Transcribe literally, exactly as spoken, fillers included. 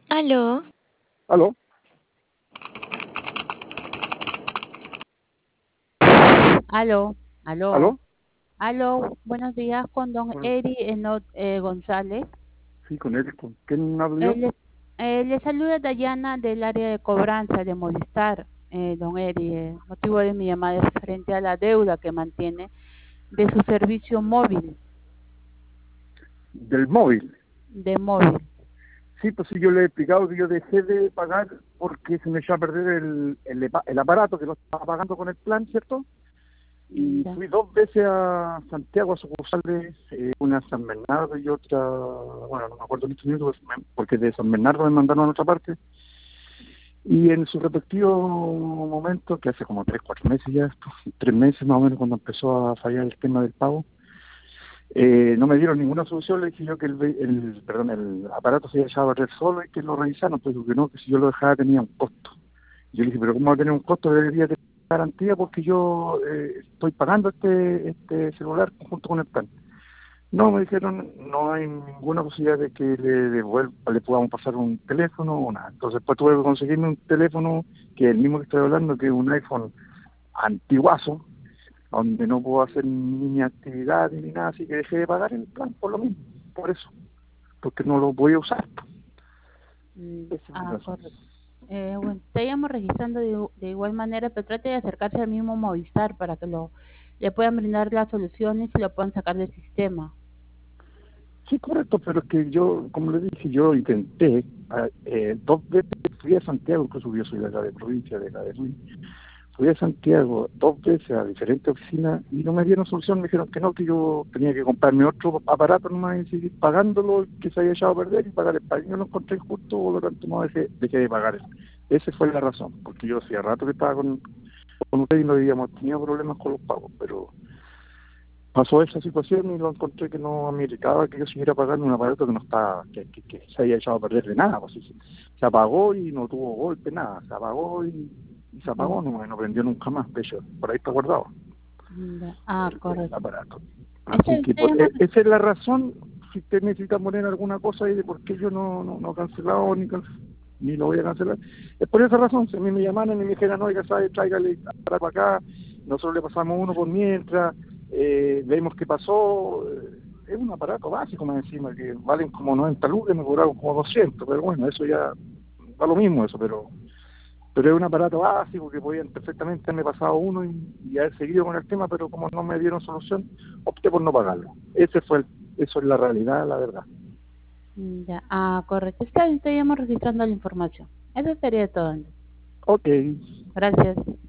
¿Aló? ¿Aló? Aló, aló, ¿Aló? aló, buenos días con don Bueno, Eri Enot eh, González. sí, con él. ¿Con quién hablo Eh, yo? le, eh, le saluda Dayana del área de cobranza de Movistar, eh, don Eri. El motivo de mi llamada es frente a la deuda que mantiene de su servicio móvil, Del móvil. de móvil. Sí, pues sí, yo le he explicado que yo dejé de pagar porque se me echó a perder el, el, epa- el aparato que lo estaba pagando con el plan, ¿cierto? Y Ya. fui dos veces a Santiago a sucursales, eh, una a San Bernardo y otra, bueno, no me acuerdo en estos minutos, pues, me- porque de San Bernardo me mandaron a otra parte. Y en su respectivo momento, que hace como tres, cuatro meses ya, tres meses más o menos cuando empezó a fallar el tema del pago, Eh, no me dieron ninguna solución, le dije yo que el, ve- el, perdón, el aparato se había echado a perder solo y que lo revisaran, pues que no, que si yo lo dejaba tenía un costo. Yo le dije, pero ¿cómo va a tener un costo? Debería tener garantía porque yo eh, estoy pagando este este celular junto con el plan. No, me dijeron, no hay ninguna posibilidad de que le devuelva, le podamos pasar un teléfono o nada. Entonces después tuve que conseguirme un teléfono que es el mismo que estoy hablando, que es un iPhone antiguazo, donde no puedo hacer ni actividad ni nada, así que dejé de pagar el plan por lo mismo, por eso, porque no lo voy a usar. Mm, Esa es la Ah, razón. correcto. Eh, bueno, estaríamos registrando de, i- de igual manera, pero trate de acercarse al mismo Movistar para que lo le puedan brindar las soluciones y lo puedan sacar del sistema. Sí, correcto, pero es que yo, como le dije, yo intenté, ah, eh, dos veces fui a Santiago, incluso yo soy de acá de provincia, de acá de Luis, fui a Santiago dos veces a diferentes oficinas y no me dieron solución, me dijeron que no, que yo tenía que comprarme otro aparato nomás y seguir pagándolo, que se había echado a perder y pagar el pago. Yo lo encontré justo, por lo tanto no dejé, dejé de pagar. Esa fue la razón, porque yo hacía rato que estaba con, con ustedes y no habíamos tenido problemas con los pagos, pero pasó esa situación y lo encontré que no ameritaba que yo siguiera pagando un aparato que no está, que, que, que se haya echado a perder de nada, pues sí, sí. Se apagó y no tuvo golpe, nada, se apagó y, y se Mm, apagó, no, no prendió nunca más, de hecho, por ahí está guardado mm, ya. Ah, el, el correcto. aparato. Así Este, que por, estaríamos e- esa es la razón, si usted necesita poner alguna cosa ahí de por qué yo no, no, no he cancelado ni can- ni lo voy a cancelar, es por esa razón. Si a mí me llamaron y me dijeron, oiga, ¿sabe? Tráigale para acá, nosotros le pasamos uno por mientras, eh, vemos qué pasó, eh, es un aparato básico más encima, que valen como noventa lucas, me cobraron como doscientos, pero bueno, eso ya da lo mismo eso, pero pero es un aparato básico que podían perfectamente haberme pasado uno y, y haber seguido con el tema, pero como no me dieron solución, opté por no pagarlo. Ese fue el, eso es la realidad, la verdad. Mm, ya. Ah, correcto. Está bien, estaríamos registrando la información. Eso sería todo. Ok. Gracias.